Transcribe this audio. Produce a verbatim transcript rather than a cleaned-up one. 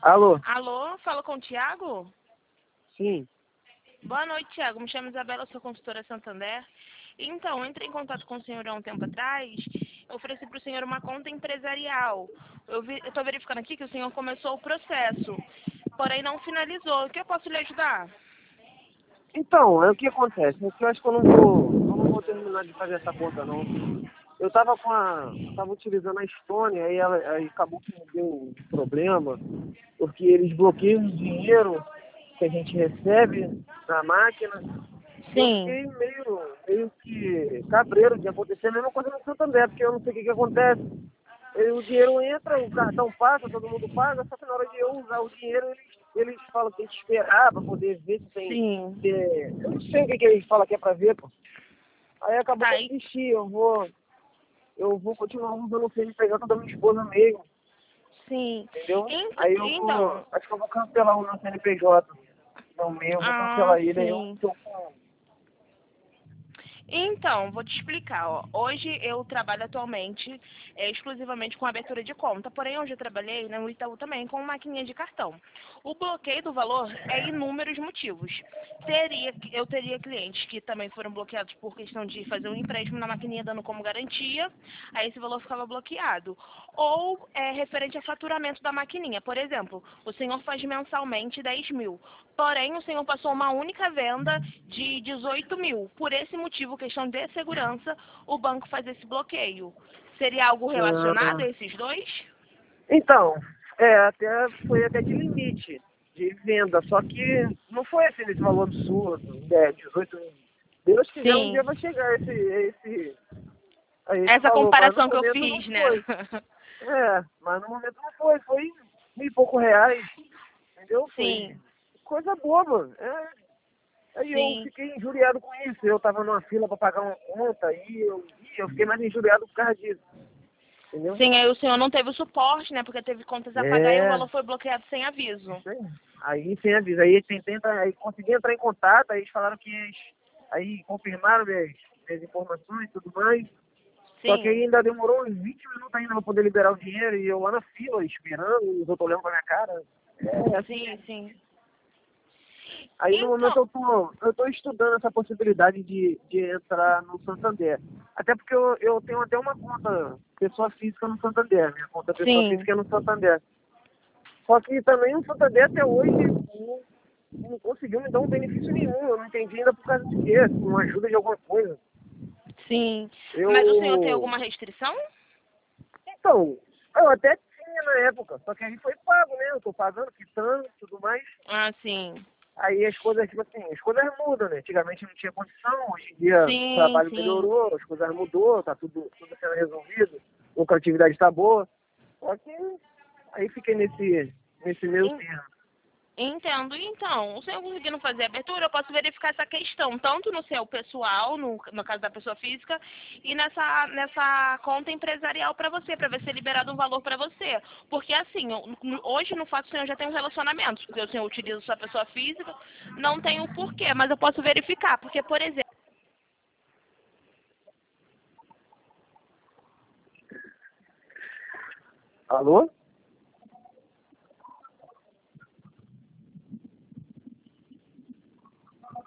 Alô? Alô, fala com o Thiago? Sim. Boa noite, Thiago. Me chamo Isabela, sou consultora Santander. Então, eu entrei em contato com o senhor há um tempo atrás. Eu ofereci para o senhor uma conta empresarial. Eu estou verificando aqui que o senhor começou o processo, porém não finalizou. O que eu posso lhe ajudar? Então, é o que acontece? É que eu acho que eu não vou, eu não vou terminar de fazer essa conta, não. Eu tava com a, eu tava utilizando a Stone, aí, ela, aí acabou que me deu um problema, porque eles bloqueiam o dinheiro que a gente recebe na máquina. E eu Sim, fiquei meio, meio que cabreiro de acontecer a mesma coisa no Santander, porque eu não sei o que, que acontece. E o dinheiro entra, o cartão passa, todo mundo paga, só que na hora de eu usar o dinheiro, eles, eles falam que tem que esperar para poder ver se tem. sim. Se, eu não sei o que, que eles falam que é para ver, pô. Aí acabou que Tá, eu e- desisti, eu vou, eu vou continuar usando o C N P J da minha esposa mesmo, sim. entendeu? Ent- Aí eu vou, Então, acho que eu vou cancelar o meu C N P J, não meu, eu vou ah, cancelar ele, aí eu sim. tô com. Então, vou te explicar. Ó. Hoje eu trabalho atualmente é, exclusivamente com abertura de conta, porém hoje eu trabalhei no Itaú também com maquininha de cartão. O bloqueio do valor é inúmeros motivos. Teria, eu teria clientes que também foram bloqueados por questão de fazer um empréstimo na maquininha dando como garantia, aí esse valor ficava bloqueado. Ou é referente a faturamento da maquininha. Por exemplo, o senhor faz mensalmente dez mil, porém o senhor passou uma única venda de dezoito mil. Por esse motivo, questão de segurança, o banco faz esse bloqueio. Seria algo relacionado Ah, a esses dois? então, é, até foi até de limite de venda, só que não foi assim nesse valor absurdo, é, dezoito mil. Deus quiser, um dia Sim. vai chegar esse, esse, a esse Essa valor, mas no comparação que eu momento não fiz, né? foi. É, mas no momento não foi, foi mil e pouco reais, entendeu? Foi Sim, coisa boba. É. Aí eu sim. fiquei injuriado com isso, eu tava numa fila para pagar uma conta e eu, e eu fiquei mais injuriado por causa disso, entendeu? Sim, aí o senhor não teve o suporte, né? Porque teve contas a pagar e o É, valor foi bloqueado sem aviso. isso aí. Aí sem aviso. Aí tentei entrar, aí consegui entrar em contato, aí eles falaram que eles, aí confirmaram minhas, minhas informações e tudo mais. Só que aí Sim. ainda demorou uns vinte minutos ainda pra poder liberar o dinheiro e eu lá na fila esperando, e os outros olhando pra minha cara. É assim. Sim, sim. Aí no momento Então, eu tô, eu tô estudando essa possibilidade de, de entrar no Santander. Até porque eu, eu tenho até uma conta pessoa física no Santander. Minha conta pessoa sim. física é no Santander. Só que também o Santander até hoje não, não conseguiu me dar um benefício nenhum. Eu não entendi ainda por causa de quê, com ajuda de alguma coisa. Sim. Mas o senhor tem Eu. alguma restrição? Então, eu até tinha na época, só que aí foi pago, né? Eu tô pagando, quitando e tudo mais. Ah, sim. Aí as coisas, tipo assim, as coisas mudam, né? Antigamente não tinha condição, hoje em dia o Sim, trabalho sim. melhorou, as coisas mudou, tá tudo, tudo sendo resolvido, a lucratividade tá boa. Só que aí fiquei nesse, nesse meio En- termo. Entendo. Então, o senhor conseguindo fazer a abertura, eu posso verificar essa questão, tanto no seu pessoal, no, no caso da pessoa física, e nessa, nessa conta empresarial para você, para ver se é liberado um valor para você. Porque assim, eu- no- hoje no fato o senhor já tem um relacionamento, porque o senhor utiliza sua pessoa física, não tem o porquê, mas eu posso verificar, porque, por exemplo, Alô?